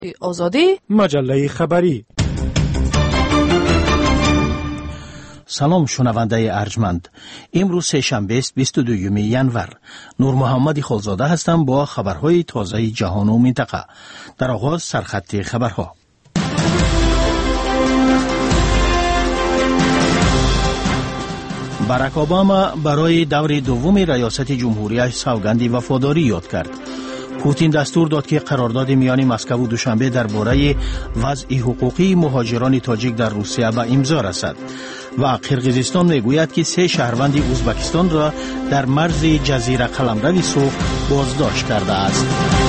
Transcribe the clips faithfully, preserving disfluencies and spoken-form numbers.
آزادی مجله خبری. سلام شنونده ارجمند. امروز سه شنبه است بیست و دوم ژانویه. نور محمد خلزاده هستم با خبرهای تازه جهان و منطقه. در آغاز سرخط خبرها. باراک اوباما برای دور دوم ریاست جمهوریش سوگند وفاداری یاد کرد. پوتین دستور داد که قرارداد میان مسکو و دوشنبه درباره وضع حقوقی مهاجران تاجیک در روسیه به امضا رسد و قرقیزستان میگوید که سه شهروند ازبکستان را در مرز جزیره قلمرو سرخ بازداشت کرده است.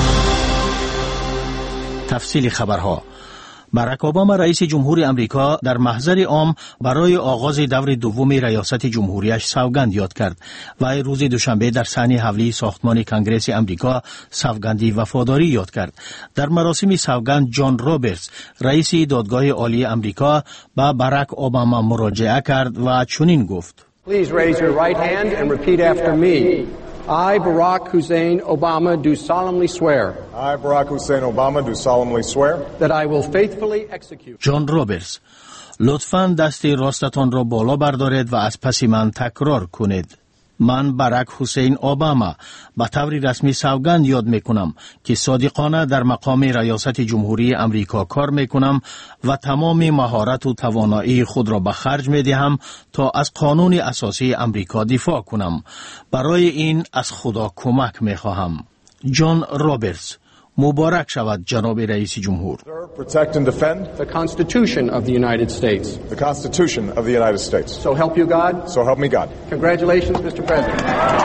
تفصیل خبرها. باراک اوباما رئیس جمهور امریکا در محضر عام برای آغاز دور دوم ریاست جمهوریش سوگند یاد کرد و روز دوشنبه در صحن حولی ساختمان کنگره امریکا سوگندی وفاداری یاد کرد. در مراسم سوگند جان رابرتس رئیس دادگاه عالی امریکا به باراک اوباما مراجعه کرد و چنین گفت: Please raise your right hand and repeat after me. I, Barack Hussein Obama, do solemnly swear. I, Barack Hussein Obama, do solemnly swear. That I will faithfully execute. جان رابرتس: لطفاً دست راستتان را بالا بردارید و از پس من تکرار کنید. من باراک حسین اوباما به طور رسمی سوگند یاد میکنم که صادقانه در مقام ریاست جمهوری امریکا کار میکنم و تمام مهارت و توانایی خود را به خرج میدهم تا از قانون اساسی امریکا دفاع کنم. برای این از خدا کمک میخواهم. جان رابرتس: مبارک شود جناب رئیس جمهور. Protect and defend the Constitution of the United States. The Constitution of the United States. So help you God. So help me God. Congratulations, Mister President.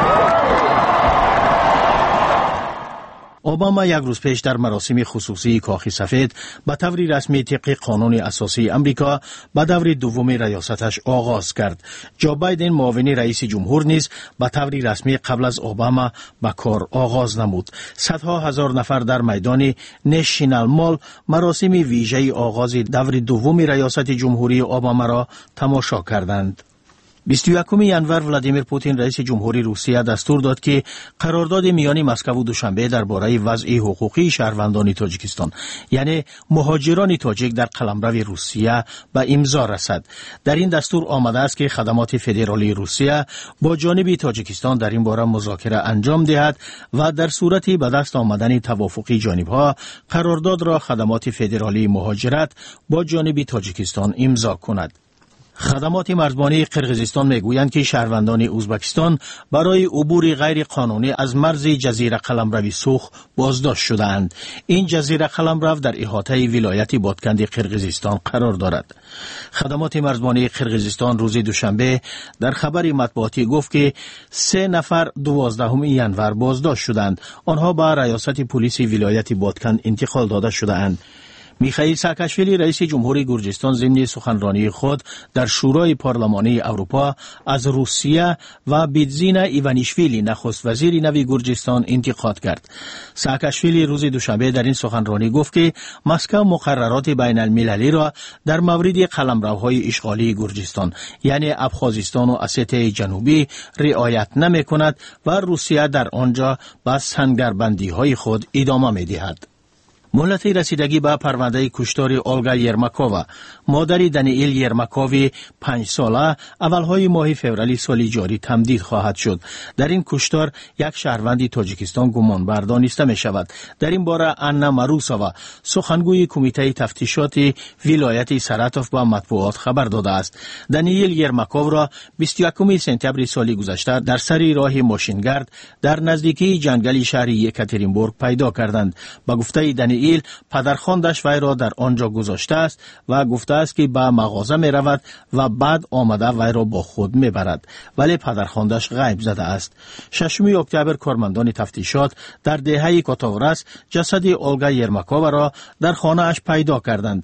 اوباما یک روز پیش در مراسم خصوصی کاخ سفید به طور رسمی طبق قانون اساسی امریکا به دور دوم ریاستش آغاز کرد. جو بایدن معاون رئیس جمهور نیز به طور رسمی قبل از اوباما به کار آغاز نمود. صدها هزار نفر در میدان نشنال مال مراسم ویژه آغاز دور دوم ریاست جمهوری اوباما را تماشا کردند. بیست و یکم ژانویه ولادیمیر پوتین رئیس جمهوری روسیه دستور داد که قرارداد میان مسکو و دوشنبه درباره وضع حقوقی شهروندان تاجیکستان یعنی مهاجران تاجیک در قلمرو روسیه به امضا رسد. در این دستور آمده است که خدمات فدرالی روسیه با جانب تاجیکستان در این باره مذاکره انجام دهد و در صورت به دست آمدن توافقی جانبها قرارداد را خدمات فدرالی مهاجرت با جانب تاجیکستان امضا کند. خدمات مرزبانی قرقیزستان میگویند که شهروندان ازبکستان برای عبور غیر قانونی از مرز جزیره قلمرو سرخ بازداشت شدند. این جزیره قلمرو در احاطه ولایت بادکند قرقیزستان قرار دارد. خدمات مرزبانی قرقیزستان روز دوشنبه در خبر مطبوعاتی گفت که سه نفر دوازدهم ژانویه بازداشت شدند. آنها به ریاست پلیس ولایت بادکند انتقال داده شدند. میخائیل ساکاشویلی رئیس جمهوری گرجستان ضمن سخنرانی خود در شورای پارلمانی اروپا از روسیه و بیتزینا ایوانیشویلی نخست وزیر نو گرجستان انتقاد کرد. ساکاشویلی روز دوشنبه در این سخنرانی گفت که مسکو مقررات بین المللی را در مورد قلمروهای اشغالی گرجستان یعنی ابخازستان و اسیته جنوبی رعایت نمی کند و روسیه در آنجا به سنگربندی های خود ادامه می دهد. مهلت رسیدگی به پرونده کشتار اولگا یرماکووا مادر دانیل یرماکووی پنج ساله اولهای ماه فوریه سال جاری تمدید خواهد شد. در این کشتار یک شهروند تاجیکستان گمانبر دانسته می شود. در این باره آنا ماروساوا سخنگوی کمیته تفتیشات ولایت ساراتوف به مطبوعات خبر داده است. دانیل یرماکوو را بیست و یکم سپتامبر سال گذشته در سر راه ماشینگرد در نزدیکی جنگل شهر یکاترینبورگ پیدا کردند. با گفته دانیل پدرخواندش وی را در آنجا گذاشته است و گفته است که به مغازه می رود و بعد آمده وی را با خود می برد، ولی پدرخواندش غیب زده است. ششم اکتبر کارمندان تفتیشات در دهه کاتاورس جسد اولگا یرماکووا را در خانه اش پیدا کردند.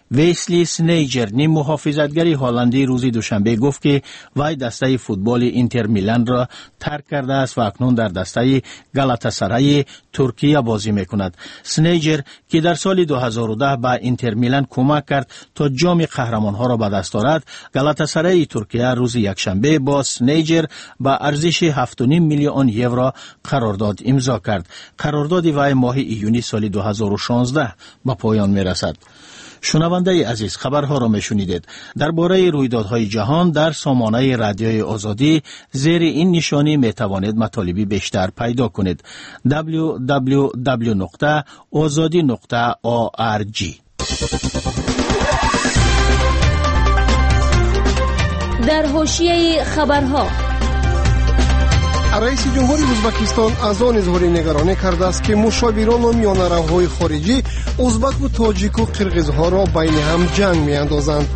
ویسلی سنیجر نیم محافظتگری هلندی روز دوشنبه گفت که وی دسته فوتبال اینتر میلان را ترک کرده است و اکنون در دسته گالاتاسرای ترکیه بازی میکند. سنیجر که در سال دو هزار و ده به اینتر میلان کمک کرد تا جام قهرمانها را به دست آورد، گالاتاسرای ترکیه روز یکشنبه با سنیجر به ارزش هفت و نیم میلیون یورو قرارداد امضا کرد. قرارداد وی ماه ایونی سال دو هزار و شانزده به پایان میرسد. شنونده عزیز، خبرها را میشنیدید. درباره رویدادهای جهان در سامانه رادیوی آزادی زیر این نشانی میتوانید مطالبی بیشتر پیدا کنید. دبلیو دبلیو دبلیو نقطه آزادی نقطه او آر جی. در حاشیه خبرها، رئیس جمهوری ازبکستان از آن اظهار نگرانی کرده است که مشاوران و میانه‌روهای خارجی ازبک و تاجیک و قرقیزها را بین هم جنگ میاندازند.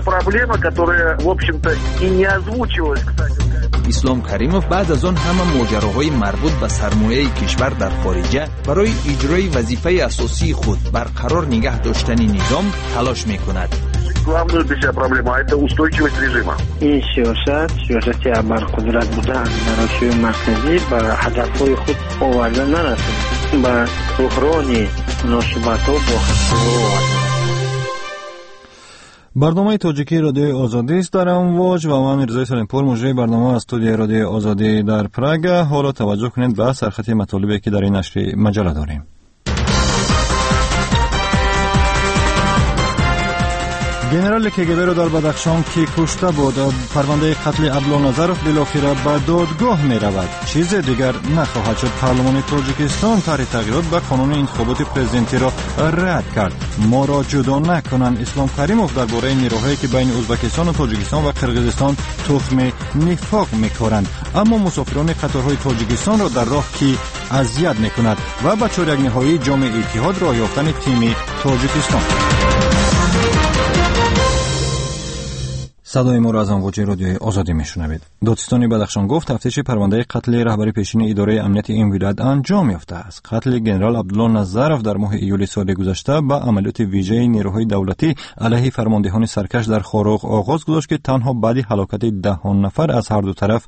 اسلام کریموف بعد از آن همه ماجراهای مربوط به سرمایه کشور در خارجه برای اجرای وظیفه اساسی خود برقرار نگه داشتن نظام تلاش میکند. Главную для себя проблему, а это устойчивость режима. این سیاست سیاست ابرقدرت بوده از مناسب مرکزی به هدفهای خود آورده نرسید، به بحران مناسبت ها با خطرها. برنامه تاجیکی رادیو آزادی است در امواج و من رضای سلیمپور مجری برنامه از استودیوی رادیو آزادی در پراگ. حالا توجه کنید به سرخط مطالبی که در این نشر مجله داریم. گنرال کگبه را در بدخشان که کشته بود، پرونده قتل عبدالله نظرف بالاخره به دادگاه می رود. چیز دیگر نخواهد شد. پارلمان تاجیکستان طرح تغییرات به قانون انتخابات پرزیدنتی را رد کرد. ما را جدا نکنند. اسلام کریموف درباره نیروهایی که بین ازبکستان و تاجیکستان و قرقیزستان تخم نفاق می‌کارند، اما مسافران قطارهای تاجیکستان را در راه کی اذیت می‌کند و به چهارک نهایی جام اتحاد راه یافتن تیم تاجیکستان. صدای ما را از امواج رادیوی آزادی میشنوید. دادستان بدخشان گفت تفتیش پرونده قتل رهبر پیشین اداره امنیت این ولایت انجام یافته است. قتل جنرال عبدالله نظرف در ماه ایول سال گذشته با عملیات ویژه نیروهای دولتی علیه فرماندهان سرکش در خاروق آغاز گذاشت که تنها بعد هلاکت دهان نفر از هر دو طرف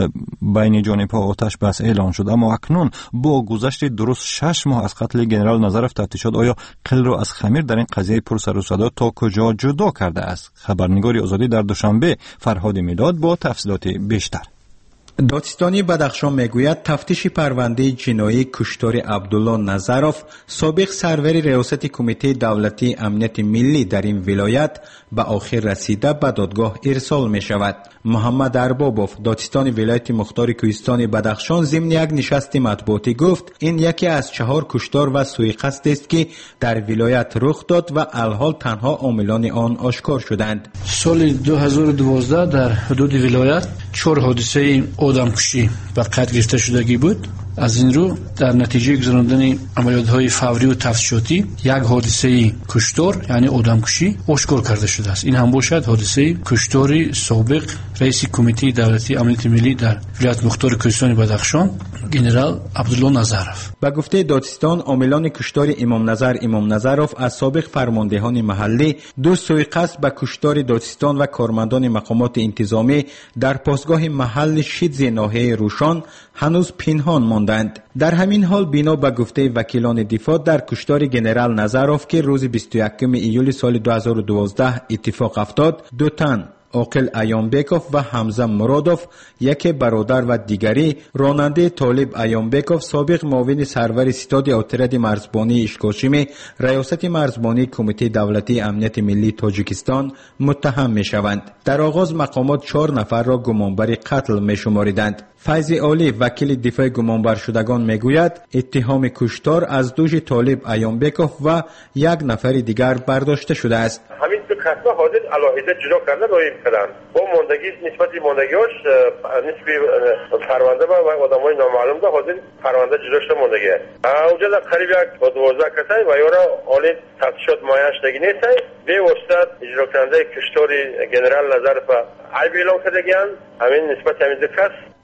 بین جانبها آتش بس اعلان شد. اما اکنون با گذشت درست شش ماه از قتل جنرال نظرف تفتیشات آیا قل را از خمیر در این قضیه پر سر و صدا تا کجا جدا کرده است؟ خبرنگار آزادی در دوشنبه فرهاد میلاد با تفصیلات بیشتر. دادستانی بدخشان میگوید تفتیش پرونده جنایی کشتار عبدالله نظرف سابق سرور ریاست کمیته دولتی امنیت ملی در این ولایت به آخر رسیده به دادگاه ارسال می شود. محمد اربابوف دادستان ولایت مختار کوهستان بدخشان ضمن یک نشست مطبوعاتی گفت این یکی از چهار کشتار و سوءقصد است که در ولایت رخ داد و الحال تنها عاملان آن آشکار شدند. سال دو هزار و دوازده در حدود ولایت چهار حادثه آدمکشی و قتل گرفته شدگی بود. از این رو در نتیجه گذراندن عملیات‌های فوری و تفتیشاتی یک حادثه کشتار یعنی آدمکشی آشکار کرده شده است. این هم باشد حادثه کشتار سابق رئیس کمیته دولتی امنیت ملی در ولایت مختار کوهستان بدخشان جنرال عبدالله نظرف. با گفته دادستان عاملان کشتار امام نظر امام نظرف از سابق فرماندهان محلی دو سوءقصد به کشتار دادستان و کارمندان مقامات انتظامی در پاسگاه محل شیدز ناحیه روشان هنوز پنهان ماندند. در همین حال بنا به گفته وکیلان دفاع در کشتار جنرال نظرف که روز بیست و یکم ایول سال دو هزار و دوازده اتفاق افتاد، دو تن عاقل ایانبکوف و حمزه مرادوف، یک برادر و دیگری راننده طالب ایانبکوف سابق معاون سرور ستاد اتراد مرزبانی اشکاشمی ریاست مرزبانی کمیته دولتی امنیت ملی تاجیکستان متهم می شوند. در آغاز مقامات چهار نفر را گمانبر قتل می شماریدند. فیض عالی وکیل دفاع گمانبر شدگان میگوید اتهام کشتار از دوش طالب ایانبکوف و یک نفر دیگر برداشته شده است. همین دو کسا حاضر علاهیده جدا کردن رای کردن با ماندگی نسبت ماندگیاش نسبی پرونده و آدمای نامعلوم ده حاضر پرونده جدا شده ماندگی اونجا در قریب یک دوازده کسای و یورا عالی تفتیشات مایش نگی نیست به واسطه اجرا کننده کشتار جنرال نظرف عیب اعلام کردگیان همین نسبت همین دو کس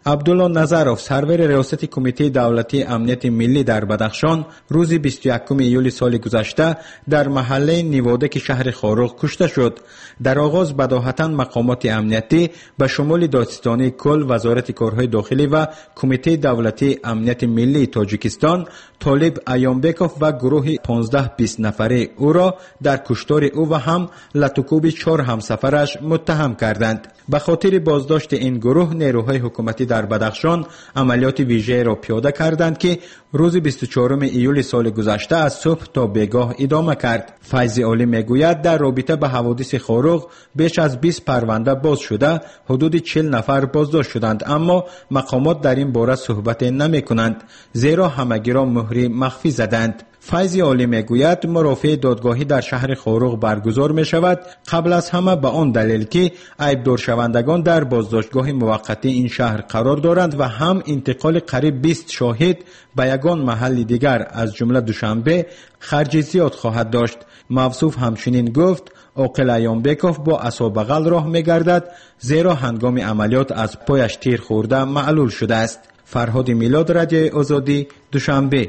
عبدالله نظرов سرور ریاست کمیته دولتی امنیت ملی در بدخشان روز بیست و یکم ایول سال گذشته در محله نیوادک شهر خاروق کشته شد. در آغاز بداهتا مقامات امنیتی به شمول دادستانی کل، وزارت کارهای داخلی و کمیته دولتی امنیت ملی تاجیکستان طالب ایامبکوف و گروه پانزده بیست نفره او را در کشتار او و هم لطوکوب چهار همسفرش متهم کردند. به خاطر بازداشت این گروه نیروهای حکومتی در بدخشان عملیات ویژه را پیاده کردند که روز بیست و چهارم ایول سال گذشته از صبح تا بیگاه ادامه کرد. فیض عالی میگوید در رابطه به حوادث خاروق بیش از بیست پرونده باز شده، حدود چهل نفر بازداشت شدند، اما مقامات در این باره صحبت نمی کنند زیرا همگی را مهر مخفی زدند. فیض عالی میگوید مرافع دادگاهی در شهر خاروق برگزار می شود، قبل از همه به آن دلیل که عیبدار شوندگان در بازداشتگاه موقتی این شهر قرار دارند و هم انتقال قریب بیست شاهد به یگان محل دیگر از جمله دوشنبه خرج زیاد خواهد داشت. موصوف همچنین گفت عاقل ایامبکوف با عصا بغل راه می گردد زیرا هنگام عملیات از پایش تیر خورده معلول شده است. فرهاد میلاد، رادیوی آزادی، دوشنبه.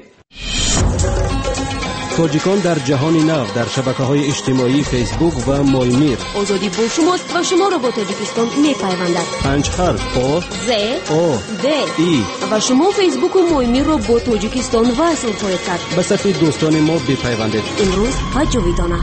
تاجیکان در جهان نو در شبکه‌های اجتماعی فیسبوک و مایمیر. آزادی با شماست و شما را با تاجیکستان می‌پیوندد. پنج حرف آ ز آ د ای و شما فیسبوک و مایمیر را با تاجیکستان وصل خواهید کرد. به صفحه دوستان ما بپیوندید. امروز هجویدانه.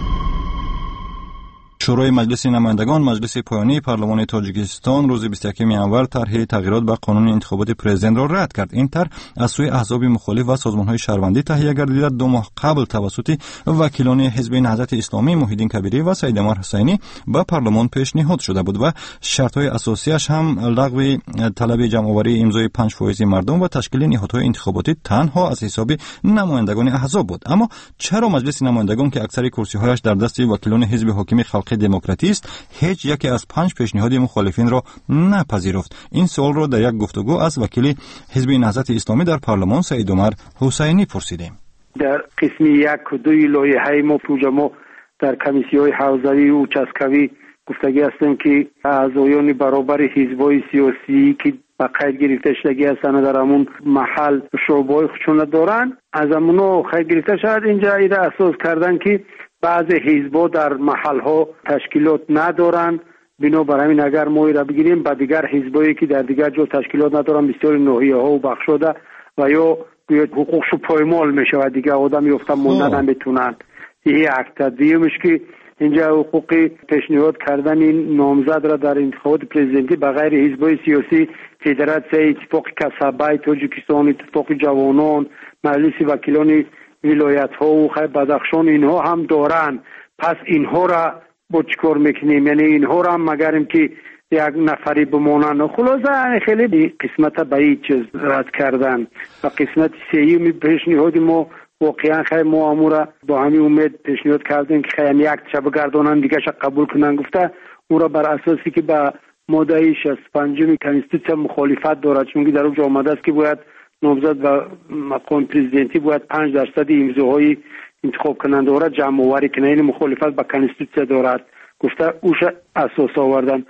شورای مجلس نمایندگان مجلس پایانی پارلمان تاجیکستان روز بیست و یکم ژانویه طرح تغییرات به قانون انتخابات پرزیدنت را رد کرد. این طرح از سوی احزاب مخالف و سازمان‌های شهروندی تهیه گردیده دو ماه قبل توسط وکیلان حزب نهضت اسلامی محیدین کبیری و سید عمر حسینی به پارلمان پیشنهاد شده بود و شرط‌های اساسیش هم لغو طلب جمع‌آوری امضای پنج فیصد مردم و تشکیل نهادهای انتخاباتی تنها از حساب نمایندگان احزاب بود. اما چرا مجلس نمایندگان که اکثر کرسی‌هایش در دست وکیلان حزب حاکم خلق دموکراتی است هیچ یکی از پنج پیشنهاد مخالفین را نپذیرفت؟ این سوال را در یک گفتگو از وکیل حزب نهضت اسلامی در پارلمان سید عمر حسینی پرسیدیم. در قسم یک و دوی لایحه ما پروژه ما در کمیسیون حوزوی و چسکوی گفتگی هستیم که اعضایان برابر حزب‌های سیاسی که با قید گرفته شدگی هستند در همون محل شعبه‌های خودشون دارن از همونو قید گرفته شد. اینجا ایده اساس کردن که بعضی حزب‌ها در محل‌ها تشکیلات ندارن، بنابراین همین اگر ما را بگیریم با دیگر حزبایی که در دیگر جا تشکیلات ندارن بسیار ناحیه‌ها و بخشوده و یا حقوقش پایمال میشه و دیگه آدم یافته موندن بتونن. این یک تدبیرش که اینجا حقوق پیشنهاد کردن این نامزد را در انتخابات پرزیدنتی به غیر حزب‌های سیاسی فدراسیون اتفاق کسبه تاجیکستان، اتفاق جوانان، مجلس وکیلان ولایت ها و خیلی بدخشان اینها هم دارن. پس اینها را با چکار میکنیم؟ یعنی اینها را هم مگریم که یک نفری بمانن. خلاصه خیلی قسمت به این چیز رد کردن و قسمت سیوم پیشنهاد ما واقعا خیلی ما امورا با همین امید پیشنهاد کردیم که خیلی یک شب گردانن دیگه شا قبول کنن. گفته اون را بر اساسی که به ماده شصت و پنج کنستیتوسیون مخالفت دارد، چون که در اونجا آمده است که باید نامزد و مقام پرزیدنتی باید پنج درصد امضاهای انتخاب کننده را جمع آوری کنه. این مخالفت با کنستیتوسیون دارد. گفته اوش اساس آوردن.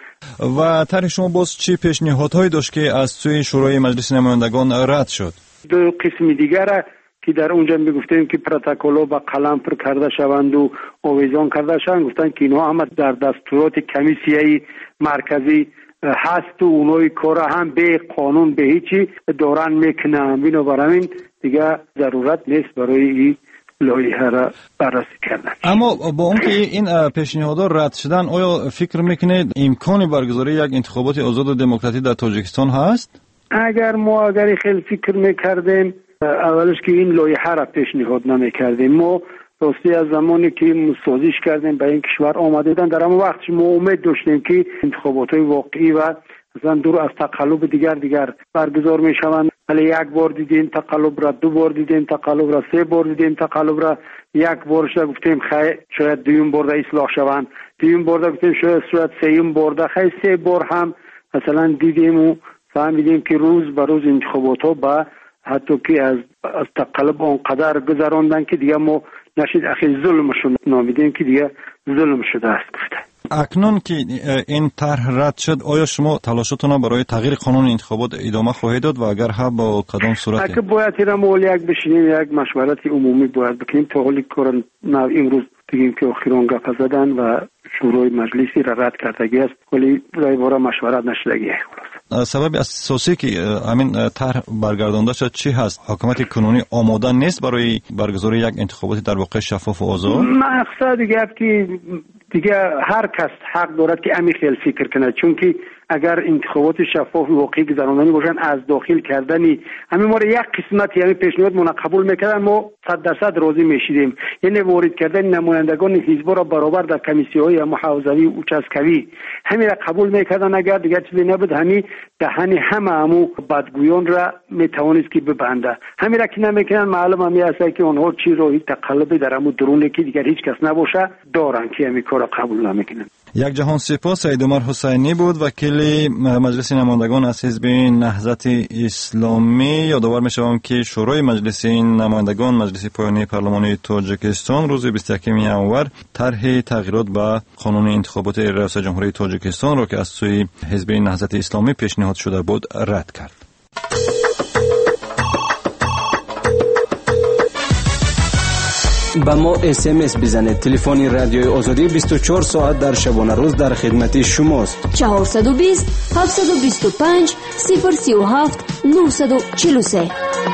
و طرح شما باز چی پیشنهادهایی داشت که از سوی شورای مجلس نمایندگان رد شد؟ دو قسم دیگر که در اونجا میگفتیم که پروتکل‌ها با قلم پر کرده شوند و آویزان کرده شوند، گفتن که اینها هم در دستورات کمیسیه مرکزی هست و اونوی کار هم به قانون به هیچی دارن میکنن. بنابراین دیگه ضرورت نیست برای این لایحه را بررسی کردن. اما با اون که این پیشنهادها رد شدن، آیا فکر میکنید امکانی برگزاری یک انتخابات آزاد و دموکراتیک در تاجیکستان هست؟ اگر ما اگر خیلی فکر میکردیم اولش که این لایحه را پیشنهاد نمیکردیم. ما راستی از زمانی که سازش کردیم به این کشور آمده بودن در همون وقت ما امید داشتیم که انتخابات واقعی و اصلا دور از تقلب دیگر دیگر برگزار می شوند. ولی یک بار دیدیم تقلب را، دو بار دیدیم تقلب را، سه بار دیدیم تقلب را، یک بارش گفتیم خیلی شاید دویم بار اصلاح شوند، دویم بار گفتیم شاید شاید سیم بار خیلی سه بار هم مثلا دیدیم و فهمیدیم که روز به روز انتخابات ها با حتی که از از تقلب آنقدر گذراندن که دیگه ما نشید اخی ظلمشون نامیدیم که دیگه ظلم شده است. گفته اکنون که این طرح رد شد، آیا شما تلاشتون برای تغییر قانون انتخابات ادامه خواهید داد و اگر ها با کدام صورت؟ اگه باید اینا مول یک بشینیم یک مشورت عمومی باید بکنیم تا حالی کارن نه امروز بگیم که آخران گپ زدن و شورای مجلسی را رد کردگی است ولی رای باره مشورت نشدگی است. سبب اساسی که همین طرح برگردانده شد چی هست؟ حکومت کنونی آماده نیست برای برگزاری یک انتخابات در واقع شفاف و آزاد؟ مقصد دیگه که دیگه هر کس حق دارد که امی خیل فکر کنه، چون که اگر انتخابات شفاف واقعی گذراندنی باشن از داخل کردنی همین ما یک قسمتی همین پیشنهاد ما قبول میکردن ما صد درصد راضی میشیدیم، یعنی وارد کردن نمایندگان حزب را برابر در کمیسی‌های محافظوی و چسکوی همین را قبول میکردن. اگر دیگه چیزی نبود همین دهن همه همو بدگویان را میتوانست که ببنده، همین را که نمیکنن معلوم همی است که اونها چی روی تقلبی در همو درونه که دیگر هیچ کس نباشه دارن که همین کار را قبول نمیکنن. یک جهان سپاس. سید عمر حسینی بود وکیل مجلس نمایندگان از حزب نهضت اسلامی. یادآور می‌شوم که شورای مجلس نمایندگان مجلس پایانی پارلمانی تاجیکستان روز بیست و یکم ژانویه طرح تغییرات به قانون انتخابات ریاست جمهوری تاجیکستان را که از سوی حزب نهضت اسلامی پیشنهاد شده بود رد کرد. با ما اس ام اس بزنید. تلفن رادیوی آزادی بیست و چهار ساعت در شبانه روز در خدمت شماست. چهارصد و بیست هفتصد و بیست و پنج صفر سی و هفت نهصد و چهل و سه.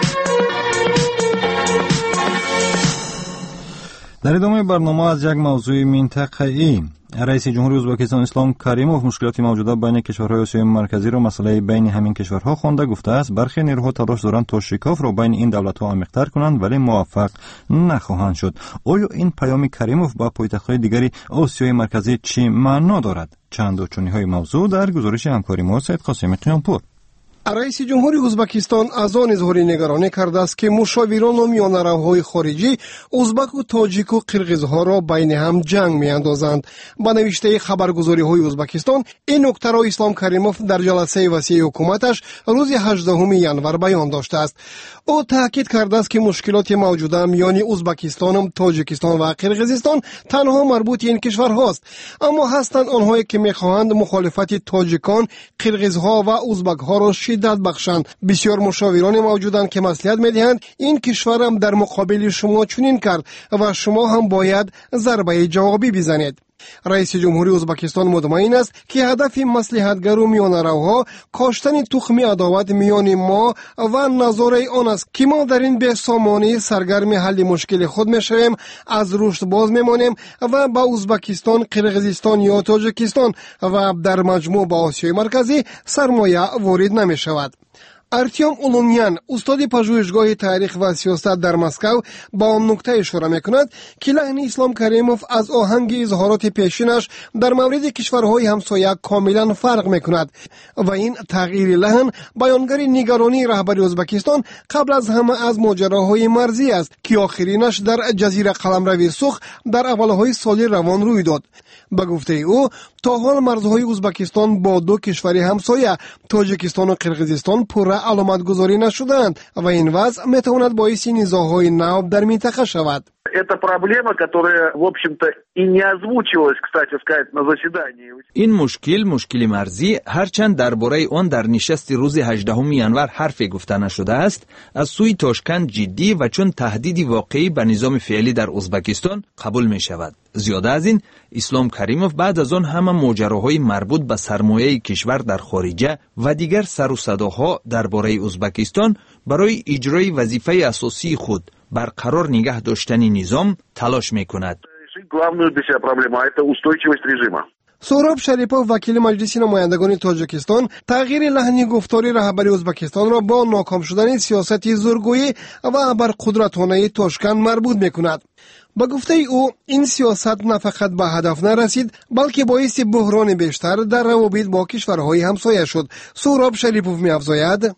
در ادامه برنامه از یک موضوع منطقه‌ای، رئیس جمهوری ازبکستان اسلام کریموف مشکلات موجوده بین کشورهای آسیای مرکزی را مسئله بین همین کشورها خوانده گفته است برخی نیروها تلاش دارند تا شکاف را بین این دولت‌ها عمیق‌تر کنند ولی موفق نخواهند شد. آیا این پیام کریموف با پایتخت‌های دیگری آسیای مرکزی چه معنا دارد؟ چند و چونی‌های موضوع در گزارش همکاری ما سید قاسم قیامپور. رئیس جمهوری ازبکستان از آن اظهار نگرانی کرده است که مشاوران و میانروهای خارجی ازبک و تاجیک و قرغیزها را بین هم جنگ میاندازند. با نوشته خبرگزاری های ازبکستان این نکته را اسلام کریموف در جلسه وسیع حکومتش روز هجدهم ژانویه بیان داشته است. او تاکید کرده است که مشکلات موجوده میان ازبکستان، تاجیکستان و قرغیزستان تنها مربوط این کشورهاست، اما هستند آنهایی که میخواهند مخالفت تاجیکان، قرغیزها و ازبکها را شدت بخشند. بسیار مشاوران موجودند که مصلحت میدهند این کشور هم در مقابل شما چنین کرد و شما هم باید ضربه جوابی بزنید. رئیس جمهوری ازبکستان مطمئن است که هدف مصلحتگر و میانروها کاشتن تخم عداوت میان ما و نظاره آن است که ما در این بسامانی سرگرم حل مشکل خود میشویم، از رشد باز میمانیم و با ازبکستان، قرغیزستان یا تاجیکستان و در مجموع با آسیای مرکزی سرمایه وارد نمیشود. ارتیوم اولونیان استاد پژوهشگاه تاریخ و سیاست در مسکو با آن نکته اشاره میکند که لحن اسلام کریموف از آهنگ اظهارات پیشینش در مورد کشورهای همسایه کاملا فرق میکند و این تغییر لحن بیانگر نگرانی رهبری ازبکستان قبل از همه از ماجراهای مرزی است که آخرینش در جزیره قلمرو سرخ در اولهای سال روان روی داد. به گفته او تا حال مرزهای ازبکستان با دو کشور همسایه تاجیکستان و قرغیزستان پورا علامت گذاری نشدند و این وضع میتواند باعث نزاع‌های نو در منطقه شود. Это проблема, которая, в общем-то, и не озвучивалась, кстати сказать, на заседании. این مشکل مشکل مرزی هرچند درباره آن در نشست روز هجدهم ژانویه حرفی گفته نشده است، از سوی تاشکند جدی و چون تهدیدی واقعی به نظام فعلی در ازبکستان قبول می شود. زیاده از این، اسلام کریموف بعد از آن همه ماجراهای مربوط به سرمایه کشور در خارجه و دیگر سر و صداها درباره ازبکستان برای اجرای وظیفه اساسی خود برقرار نگه داشتن نظام تلاش میکند. Главную для себя проблему, а это устойчивость режима. سهراب شریپوف وکیل مجلس نمایندگان تاجیکستان تغییر لحن گفتاری رهبری ازبکستان را با ناکام شدن سیاست زورگویی و ابرقدرتانه تاشکند مربوط میکند. با گفته او این سیاست نه فقط به هدف نرسید بلکه باعث بحران بیشتر در روابط با کشورهای همسایه شد. سهراب شریپوف می‌افزاید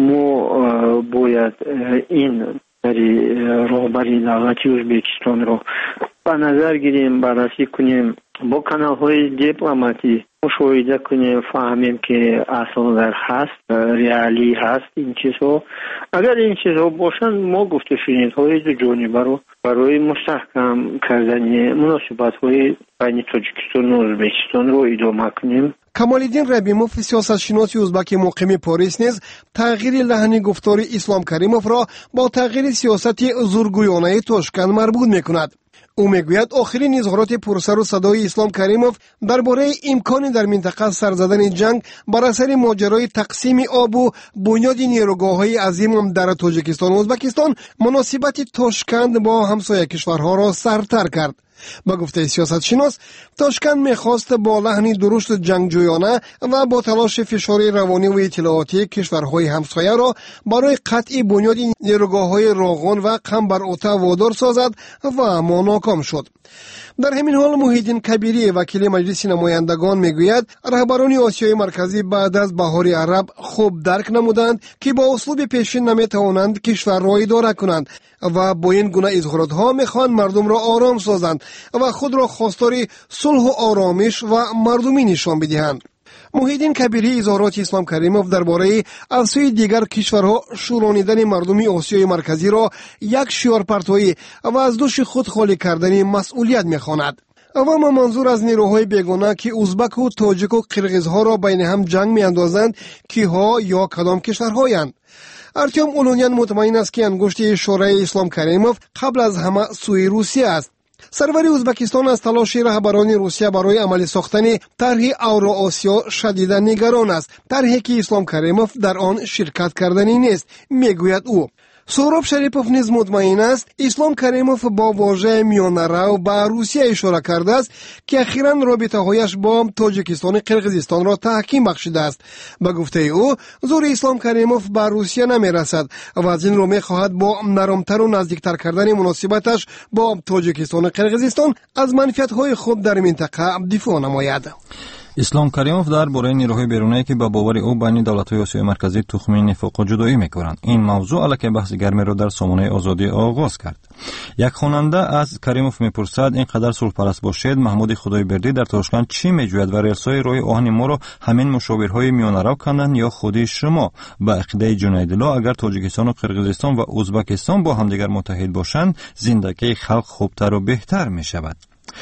ما باید این بری رهبری دولتی ازبکستان را به نظر گیریم، بررسی کنیم، با کانال های دیپلماتی مشاهده کنیم فهمیم که اصلا در هست ریالی هست این چیزها. اگر این چیزها باشن ما گفته شدید های دو جانبه رو برای مستحکم کردن مناسبت های بین تاجیکستان و ازبکستان رو ادامه کنیم. کمالالدین ربیموف سیاستشناس ازبک مقیم پاریس نیز تغییر لحن گفتار اسلام کریموف را با تغییر سیاست زورگویانه تاشکند مربوط میکند. او میگوید آخرین اظهارات پرسر و صدای اسلام کریموف درباره امکان در منطقه سر زدن جنگ بر اثر ماجرای تقسیم آب و بنیاد نیروگاه‌های عظیم در تاجیکستان و ازبکستان مناسبت تاشکند با همسایه کشورها را سرتر کرد. با گفته سیاستشناس، تاشکند میخواست با لحنی درشت جنگجویانه و با تلاش فشار روانی و اطلاعاتی کشورهای همسایه را برای قطع بنیاد نیروگاه‌های راغون و قمبرعوته وادار سازد و اما ناکام شد. در همین حال محیدین کبیری وکیل مجلس نمایندگان میگوید رهبران آسیای مرکزی بعد از بهار عرب خوب درک نمودند که با اسلوب پیشین نمیتوانند کشور را اداره کنند و با این گونه اظهارات ها میخوان مردم را آرام سازند و خود را خواستار صلح و آرامش و مردمی نشان بدهند. محیدین کبیری اظهارات اسلام کریموف درباره از سوی دیگر کشورها شورانیدن مردمی آسیای مرکزی را یک شیار پرتویی و از دوش خود خالی کردن مسئولیت میخواند. اما منظور از نیروهای بیگانه که ازبک و تاجیک و قرغیزها را بین هم جنگ میاندازند کیها یا کدام کشورهایند؟ ارتیم اولونیان مطمئن است که انگشت اشاره اسلام کریموف قبل از همه سوی روسیه است. سرور ازبکستان از تلاش رهبران روسیه برای عملی ساختن طرح اورو آسیا شدیدا نگران است. طرحی که اسلام کریموف در آن شرکت کردنی نیست، میگوید او. سهراب شریپوف نیز مطمئن است اسلام کریموف با واژه میانه رو به روسیه اشاره کرده است که اخیراً رابطه هایش با تاجیکستان و قرقیزستان را تحکیم بخشیده است. به گفته او زور اسلام کریموف به روسیه نمی رسد و از این رو می خواهد با نرمتر و نزدیکتر کردن مناسبتش با تاجیکستان و قرقیزستان از منفعت های خود در منطقه دفاع نماید. اسلام کریموف درباره نیروهای بیرونی که با باور او بین دولت‌های آسیای مرکزی تخم نفاق و جدایی می‌کنند این موضوع الکی بحث گرمی را در سامانه آزادی آغاز کرد. یک خواننده از کریموف می‌پرسد اینقدر صلح‌پرست باشید محمود خدایبردی در تاشکند چی می‌جوید و ریل‌های راه آهن ما را همین مشاورهای میانه‌رو کردند یا خودی شما؟ با عقیده جنیدالله اگر تاجیکستان و قرقیزستان و ازبکستان با همدیگر متحد باشند زندگی خلق خوبتر و بهتر می‌شود.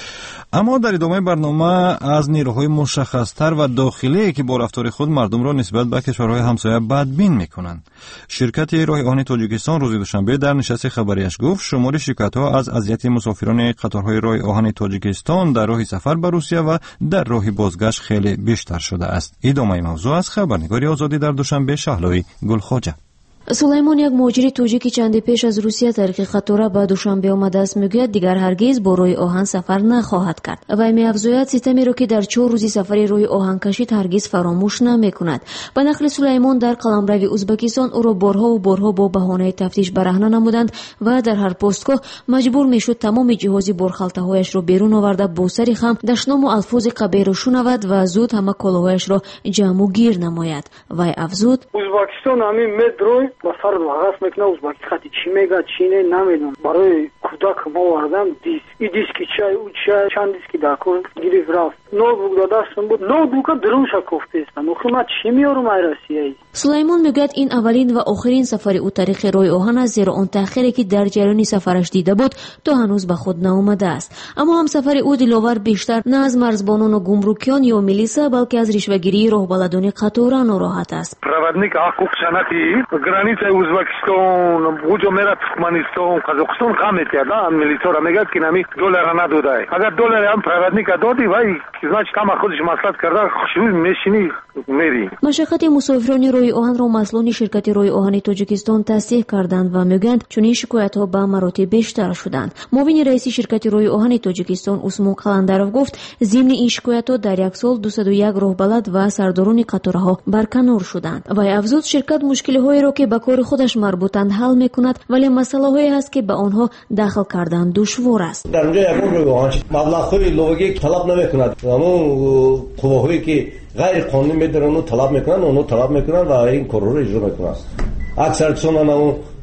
اما در ادامه برنامه از نیروهای مشخصتر و داخلی که با رفتار خود مردم را نسبت به کشورهای همسایه بدبین میکنند. شرکت راه آهن تاجیکستان روز دوشنبه در نشست خبریش گفت شمار شرکت‌ها از اذیت مسافران قطارهای راه آهن تاجیکستان در راه سفر به روسیه و در راه بازگشت خیلی بیشتر شده است. ادامه موضوع از خبرنگاری آزادی در دوشنبه شهلوی گلخواجه. سلیمان یک مهاجر توجیکی چندی پیش از روسیه طریق قطار به دوشنبه آمده است میگوید دیگر هرگز با روی آهن سفر نخواهد کرد و می‌افزاید سیستمی را که در چهار روزی سفری روی آهن کشید هرگز فراموش نمی‌کند. به نقل سلیمان در قلمرو ازبکستان او را بارها و بارها با بهانه تفتیش برهنه نمودند و در هر پستگاه مجبور میشد تمام جهازی بارخالته‌هایش را بیرون آورده با سری خم دشنام و الفاظ قبیح را شنود و زود همه کالاهایش را جمع و گیر نماید. و افزود ازبکستان همین مترو با سر واقعا میکنه ازبکی خاطی چی میگه چی نه نمیدونم برای کودک ما وردم دیس این دیسکی چای او چای چند دیسکی داکون گیری رفت نوتبوک داداشم بود نوتبوک دروش کوفته است نخما چی میارم ایراسیایی. سلیمان میگوید این اولین و آخرین سفر او طریق روی آهن است زیرا آن تأخیری که در جریان سفرش دیده بود تا هنوز به خود نآمده است. اما هم سفر او دلاور بیشتر نه از مرزبانان و گمرکیان یا میلیسا بلکه از رشوه‌گیری راهبلدان قطاران ناراحت است. Проводник окупчанати граница Узбекистон, буҷо мера Туркманистон, Қазоқистон қам мекарда, милитора мегӯяд ки нами доллара надодай. Агар доллари ҳам проводника доди, вай значит ҳама худаш маслиҳат карда хушрӯй мешини мери. مشقت مسافران روی آهن را مسئولان شرکت روی آهن تاجیکستان تصحیح کردند و میگویند چنین شکایت‌ها به مراتب بیشتر شدند. معاون رئیس شرکت روی آهن تاجیکستان عثمان قلندرов گفت ضمن این شکایت‌ها در یک سال دویست و یک راهبلد و سرداران قطارها برکنار شدند. و افزود شرکت مشکل‌هایی را که به کار خودش مربوطند حل می‌کند ولی مسئله‌هایی هست که به آنها دخل کردن دشوار است. در اونجا یک مبلغ مبلغ‌های لوگی طلب نمی‌کند. اما قواهایی که غیر قانونی می‌دارن و طلب می‌کنن، اونها طلب می‌کنن و این کار رو اجرا می‌کنن. اکثر چون اونها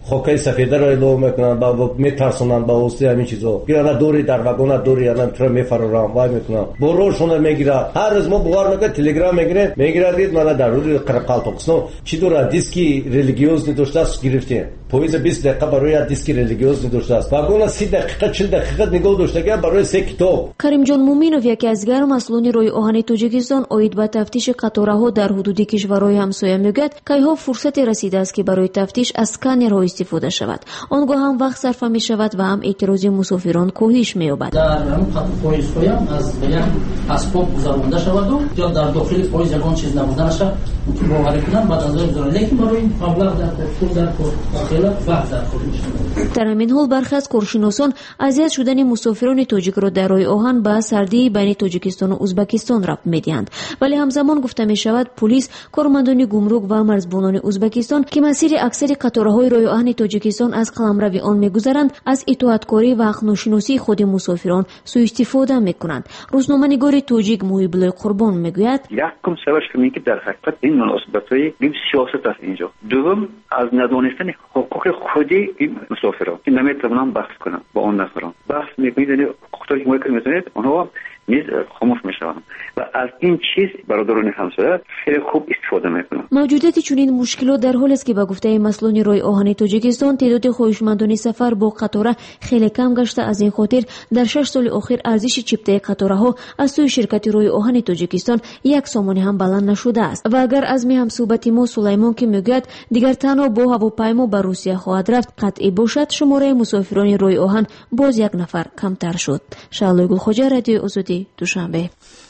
خاکای سفید را اعلام میکنن با میترسونن با واسطه همین چیزا گیرا دوری در واگن دوری الان تر میفرارم وای میکنم بروشون میگیره هر روز ما بوار میگه تلگرام میگیره میگیره دید من در روز قرقالتوقسنو چی دورا دیسکی ریلیگیوز نداشته است گرفتیم پویز بیست دقیقه برای دیسکی ریلیگیوز نداشته است واگن سی دقیقه چهل دقیقه نگاه داشته که برای سه کتاب каримҷон муминов яке аз гарм маслуни рӯи оҳани тоҷикистон оид ба тафтиши қатораҳо дар ҳудуди кишварҳои ҳамсоя мегӯяд кайҳо фурсате расидааст ки барои тафтиш аз сканерҳо истифода шавад он гоҳ ҳам вақт сарфа мешавад ва ҳам эътирози мусофирон коҳиш меёбад дар поездҳоям аз ба як асбоб гузаронда шаваду ё дар дохили поезд ягон чиз набуда нашад ки боварӣ кунам баъд аз гузарон лекин барои маблағ дар пул дар хела вақт дар ход мешавад дар ҳамин ҳол бархе аз коршиносон азият шудани мусофирони тоҷикро дар роҳи оҳан ба сардии байни тоҷикистону узбекистон рабт медиҳанд вале ҳамзамон гуфта мешавад полис кормандони гумрук ва марзбонони узбекистон ки масири аксари қатораҳои роҳи оҳани тоҷикистон аз қаламрави он мегузаранд аз итоаткорӣ ва ҳақношиносии худи мусофирон суистифода мекунанд рӯзноманигори тоҷик муҳибуллои қурбон мегӯяд якум сабабш ин ки дар ҳақиқат ин муносибатҳои ин сиёсат аст инҷо дуввум аз надонистани ҳуқуқи худи ин мусофирон ки наметавонам баҳс кунам ба он нафарон баҳс мекунед яъне ҳуқуқдори ҳимоя кардем мезанед онҳо низ хомӯш мешаванд ва аз ин чиз бародарони ҳамсоя хеле хуб истифода мекунанд мавҷудияти чунин мушкилот дар ҳолест ки ба гуфтаи маслуни роҳи оҳани тоҷикистон теъдоди хоҳишмандони сафар бо қатора хеле кам гашта аз ин хотир дар шаш соли охир арзиши чиптаи қатораҳо аз сӯи ширкати роҳи оҳани тоҷикистон як сомонӣ ҳам баланд нашудааст ва агар азми ҳамсӯҳбати мо сулаймон ки мегӯяд дигар танҳо бо ҳавопаймо ба русия хоҳад рафт қатъӣ бошад шумораи мусофирони роҳи оҳан боз як нафар камтар шуд. шаҳлои гулхоҷа, радиои озодӣ, душанбе.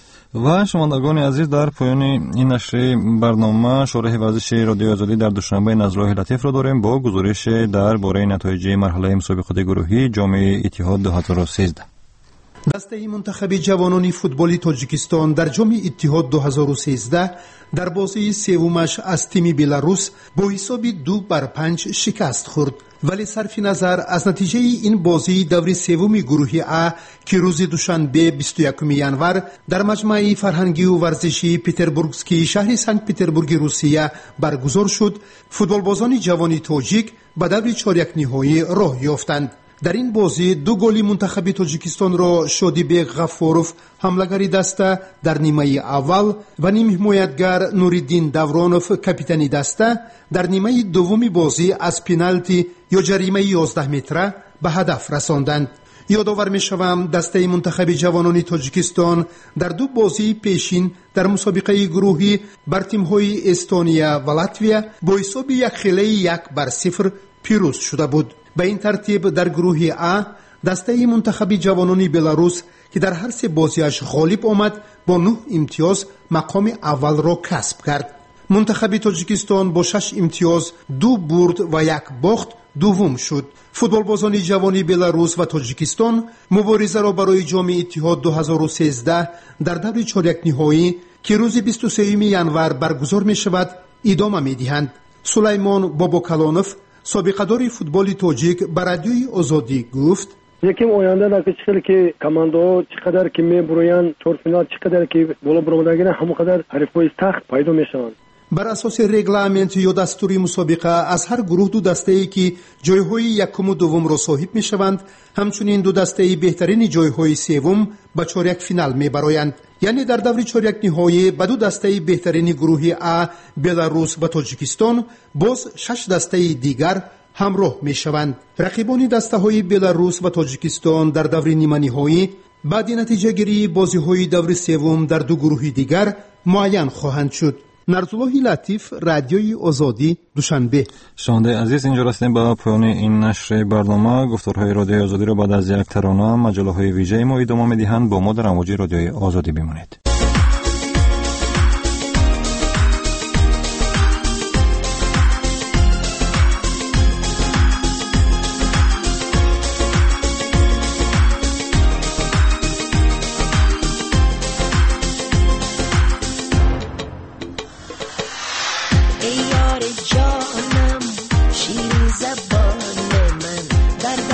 ва шунавандагони азиз, дар поёни ин нашри барнома шораҳи варзиши радиои озодӣ дар душанбе назруллоҳи латифро дорем бо гузорише дар бораи натоиҷи марҳалаи мусобиқоти гурӯҳии ҷоми иттиҳод ду ҳазору сенздаҳ. дастаи мунтахаби ҷавонони футболи тоҷикистон дар ҷоми иттиҳод ду ҳазору сенздаҳ дар бозии севумаш аз тими беларус бо ҳисоби ду бар панҷ шикаст хӯрд. вале сарфи назар аз натиҷаи ин бозии даври севуми гурӯҳи А ки рӯзи душанбе бисту якуми январ дар маҷмаи фарҳангию варзишии петербургскии шаҳри санкт петербурги русия баргузор шуд, футболбозони ҷавони тоҷик ба даври чорякниҳоӣ роҳ ёфтанд. дар ин бозӣ ду голи мунтахаби тоҷикистонро шодибек ғаффоров ҳамлагари даста дар нимаи аввал ва нимҳимоятгар нуриддин давронов капитани даста дар нимаи дуввуми бозӣ аз пеналти ё ҷаримаи ёздаҳ метра ба ҳадаф расонданд. ёдовар мешавам дастаи мунтахаби ҷавонони тоҷикистон дар ду бозии пешин дар мусобиқаи гурӯҳӣ бар тимҳои эстония ва латвия бо ҳисоби якхелаи як бар сифр пирӯз шуда буд. ба ин тартиб дар гурӯҳи А дастаи мунтахаби ҷавонони беларус ки дар ҳар се бозиаш ғолиб омад бо нӯҳ имтиёз мақоми аввалро касб кард. мунтахаби тоҷикистон бо шаш имтиёз, ду бурд ва як бохт дуввум шуд. футболбозони ҷавони беларус ва тоҷикистон муборизаро барои ҷоми иттиҳод ду ҳазору сенздаҳ дар даври чорякниҳоӣ ки рӯзи бисту сеюми январ баргузор мешавад идома медиҳанд. сулаймон бобокалонов, собиқадори футболи тоҷик, ба радиои озодӣ гуфт: یکم آینده در پیشکل که کماندوها چقدر که میبرویند چهارفینال چقدر که بالا برآمدگیرن همونقدر حریفای سخت پیدا میشوند. бар асоси регламент ё дастури мусобиқа аз ҳар гурӯҳ ду дастае ки ҷойҳои якуму дуввумро соҳиб мешаванд, ҳамчунин ду дастаи беҳтарини ҷойҳои севум ба чорякфинал мебароянд. яъне дар даври чорякниҳоӣ ба ду дастаи беҳтарини гурӯҳи А беларус ва тоҷикистон боз шаш дастаи дигар ҳамроҳ мешаванд. рақибони дастаҳои беларус ва тоҷикистон дар даври ниманиҳоӣ баъди натиҷагирии бозиҳои даври севум дар ду гурӯҳи дигар муайян хоҳанд шуд. нарзуллоҳи латиф, радиои озодӣ, душанбе. шунавандаи азиз, инҷо расидем ба поёни ин нашри барнома. гуфторҳои радиои озодиро баъд аз як тарона маҷолаҳои вижаи мо идома медиҳанд. бо мо дар амвоҷи радиои озодӣ бимонед.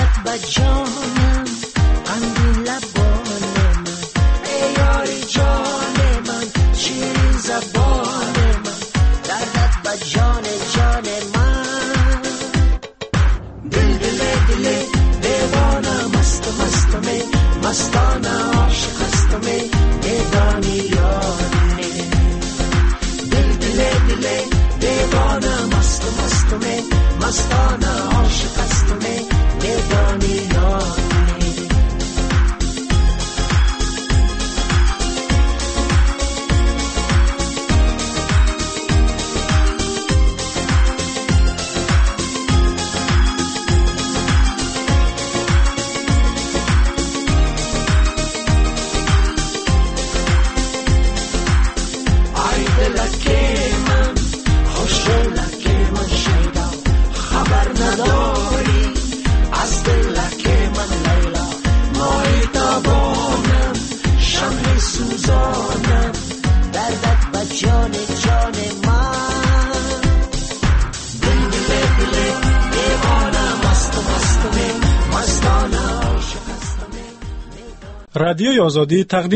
جانم قندون لبان من ای یاری جان رادیوی آزادی تقدیم